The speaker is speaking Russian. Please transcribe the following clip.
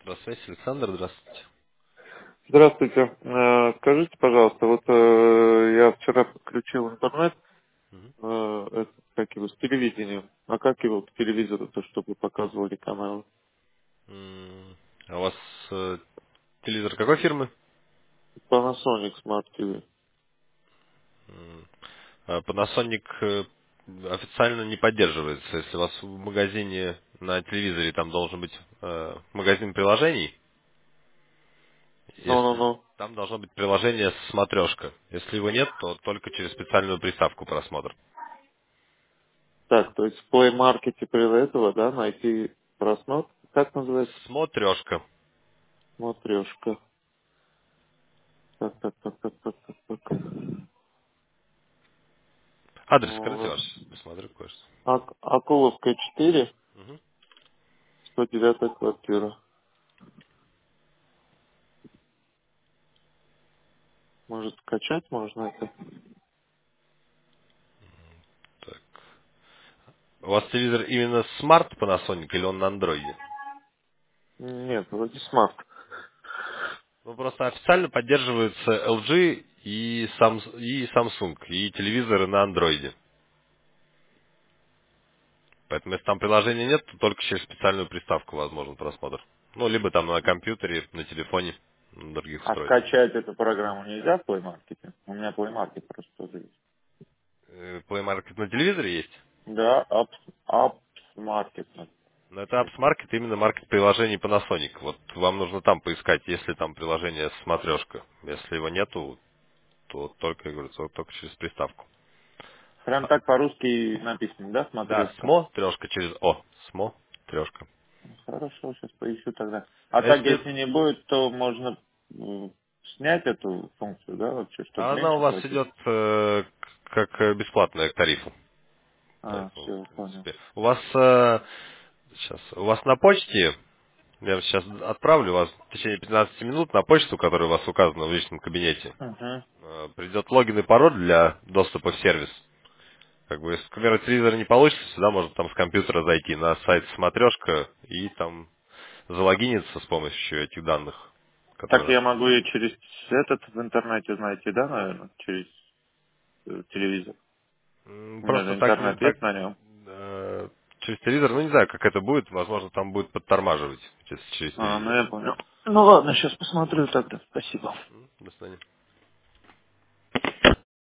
На связи Александр, здравствуйте. Здравствуйте. Скажите, пожалуйста, вот я вчера подключил интернет, Мгм. как его, с телевидением. А как его к телевизору-то, чтобы показывали каналы? А у вас телевизор какой фирмы? Panasonic Smart TV. Panasonic официально не поддерживается. Если у вас в магазине на телевизоре там должен быть магазин приложений, если Ну-ну-ну. там должно быть приложение смотрешка. Если его нет, то только через специальную приставку просмотр. Так, то есть в Play Market при этого, да, найти просмотр. Как называется? Смотрешка. Смотрешка. Так. Адрес скажите Вот. ваш, сейчас посмотрю кое-что. Акуловская 4, Мгм. 109 квартира. Может, скачать можно это? Так. У вас телевизор именно смарт Panasonic или он на андроиде? Нет, вроде Smart. Ну, просто официально поддерживаются LG и Samsung, и телевизоры на андроиде. Поэтому, если там приложения нет, то только через специальную приставку возможен просмотр. Ну, либо там на компьютере, на телефоне, на других А устройствах. скачать эту программу нельзя в Play Market? У меня Play Market просто тоже есть. Play Market на телевизоре есть. Да, Apps Market. Но это Apps Market, именно маркет приложений Panasonic. Вот вам нужно там поискать, есть ли там приложение смотрешка. Если его нету, то только, я говорю, только через приставку. Прям А, так по-русски написано, да, Да, смотрешка? СМО, трешка через О. СМО, трешка. Хорошо, сейчас поищу тогда. А А так, если если не будет, то можно снять эту функцию, да, вообще, чтобы она у меньше вас платить? идет как бесплатная к тарифу. А, Поэтому, все, в понял. принципе. У вас на почте, я вам сейчас отправлю вас в течение 15 минут на почту, которая у вас указана в личном кабинете. Угу. Придет логин и пароль для доступа в сервис. Как бы, если, к примеру, телевизор не получится, сюда можно там с компьютера зайти на сайт смотрешка и там залогиниться с помощью этих данных, Так которые я находятся. могу и через этот в интернете найти, да, наверное, через телевизор. У меня же Просто так, интернет так есть на нем. через телевизор, ну не знаю, как это будет, возможно, там будет подтормаживать через А, ну телевизор. я понял. Ну ладно, сейчас посмотрю тогда. Спасибо. До свидания.